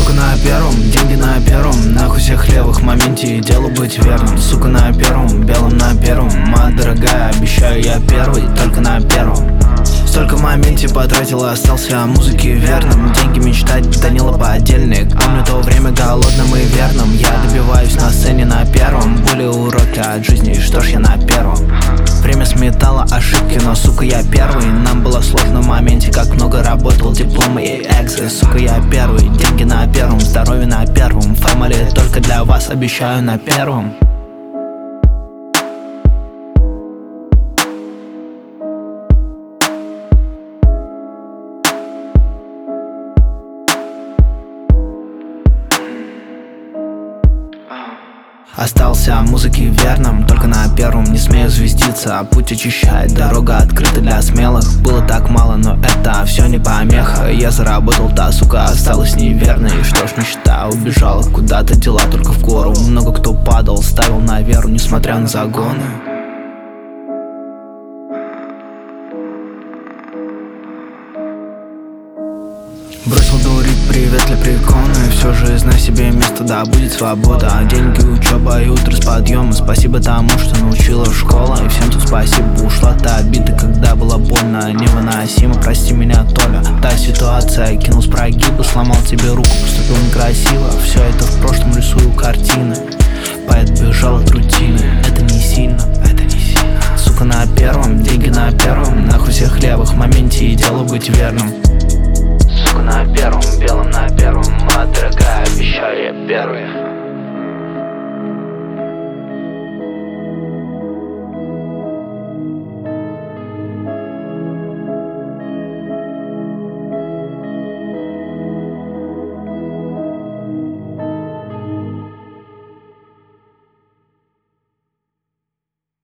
Сука, на первом, деньги на первом, нахуй всех левых, в моменте делу быть верным. Сука, на первом, белом на первом, моя дорогая, обещаю я первый, только на первом. Столько в моменте потратил, остался музыке верным. Деньги мечтать, Данила подельник. Помню то время голодным и верным. Я добиваюсь на сцене на первом. Были уроки от жизни, что ж я на первом. Время сметало ошибки, но, сука, я первый. Нам было сложно в моменте, как много работал, дипломы и экзы. Сука, я первый, деньги на первом, здоровье на первом. Family только для вас, обещаю на первом. Остался музыке верным, только на первом не смею звездиться. Путь очищает, дорога открыта для смелых. Было так мало, но это все не помеха. Я заработал, та сука осталась неверной. Что ж, мечта убежала куда-то, дела только в гору. Много кто падал, ставил на веру, несмотря на загоны. Бросил дурить, привет для прикона. И все же знай себе место, да будет свобода. Деньги, учеба и утро с подъема. Спасибо тому, что научила школа. И всем тут спасибо, ушла та обида, когда было больно, невыносимо. Прости меня, Толя, та ситуация, кинул с прогиба, сломал тебе руку, поступил некрасиво. Все это в прошлом, рисую картины. Поэт бежал от рутины, это не сильно, это не сильно. Сука, на первом, деньги на первом, нахуй всех левых, в моменте и делу быть верным. Сука, на первом.